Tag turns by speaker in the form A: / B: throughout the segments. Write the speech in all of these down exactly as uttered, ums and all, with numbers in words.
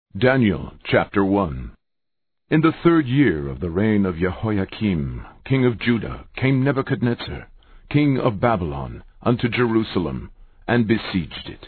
A: Daniel chapter one. In the third year of the reign of Jehoiakim, king of Judah, came Nebuchadnezzar, king of Babylon, unto Jerusalem, and besieged it.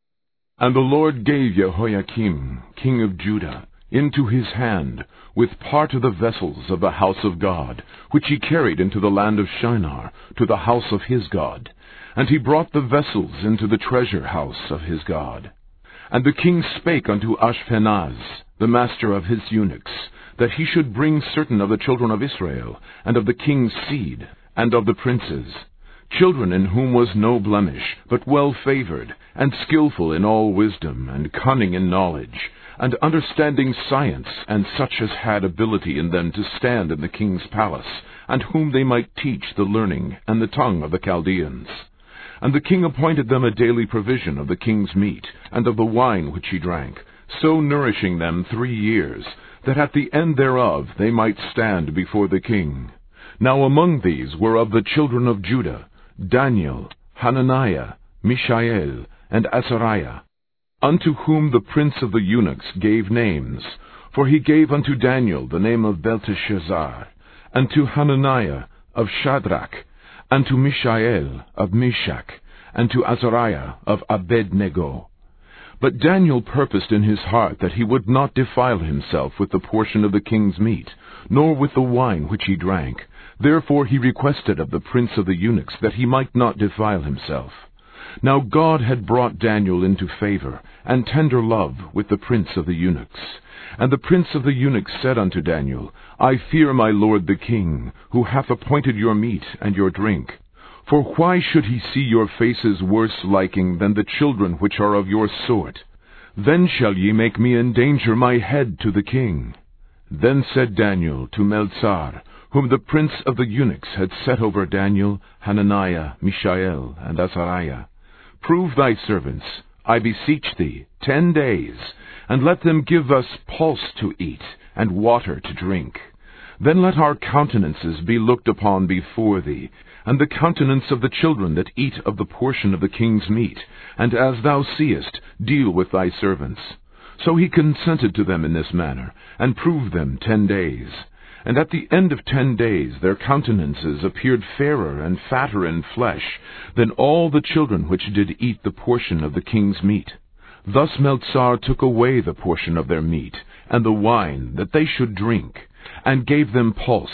A: And the Lord gave Jehoiakim, king of Judah, into his hand, with part of the vessels of the house of God, which he carried into the land of Shinar, to the house of his God. And he brought the vessels into the treasure house of his God. And the king spake unto Ashpenaz, the master of his eunuchs, that he should bring certain of the children of Israel, and of the king's seed, and of the princes, children in whom was no blemish, but well favored, and skillful in all wisdom, and cunning in knowledge, and understanding science, and such as had ability in them to stand in the king's palace, and whom they might teach the learning and the tongue of the Chaldeans. And the king appointed them a daily provision of the king's meat, and of the wine which he drank, so nourishing them three years, that at the end thereof they might stand before the king. Now among these were of the children of Judah, Daniel, Hananiah, Mishael, and Azariah, unto whom the prince of the eunuchs gave names. For he gave unto Daniel the name of Belteshazzar, and to Hananiah of Shadrach, and to Mishael of Meshach, and to Azariah of Abednego. But Daniel purposed in his heart that he would not defile himself with the portion of the king's meat, nor with the wine which he drank. Therefore he requested of the prince of the eunuchs that he might not defile himself. Now God had brought Daniel into favor, and tender love with the prince of the eunuchs. And the prince of the eunuchs said unto Daniel, I fear my lord the king, who hath appointed your meat and your drink. For why should he see your faces worse liking than the children which are of your sort? Then shall ye make me endanger my head to the king. Then said Daniel to Melzar, whom the prince of the eunuchs had set over Daniel, Hananiah, Mishael, and Azariah, Prove thy servants, I beseech thee, ten days, and let them give us pulse to eat, and water to drink. Then let our countenances be looked upon before thee, and the countenance of the children that eat of the portion of the king's meat, and as thou seest, deal with thy servants. So he consented to them in this manner, and proved them ten days. And at the end of ten days their countenances appeared fairer and fatter in flesh than all the children which did eat the portion of the king's meat. Thus Melzar took away the portion of their meat, and the wine that they should drink, and gave them pulse.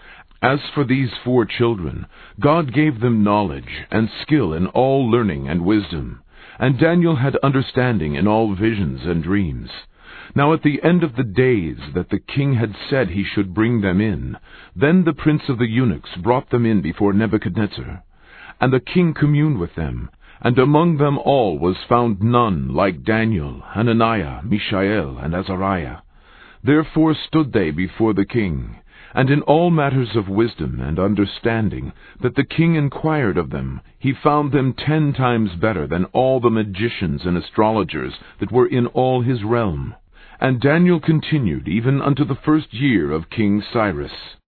A: As for these four children, God gave them knowledge and skill in all learning and wisdom. And Daniel had understanding in all visions and dreams. Now at the end of the days that the king had said he should bring them in, then the prince of the eunuchs brought them in before Nebuchadnezzar. And the king communed with them, and among them all was found none like Daniel, Hananiah, Mishael, and Azariah. Therefore stood they before the king, and in all matters of wisdom and understanding that the king inquired of them, he found them ten times better than all the magicians and astrologers that were in all his realm. And Daniel continued even unto the first year of King Cyrus.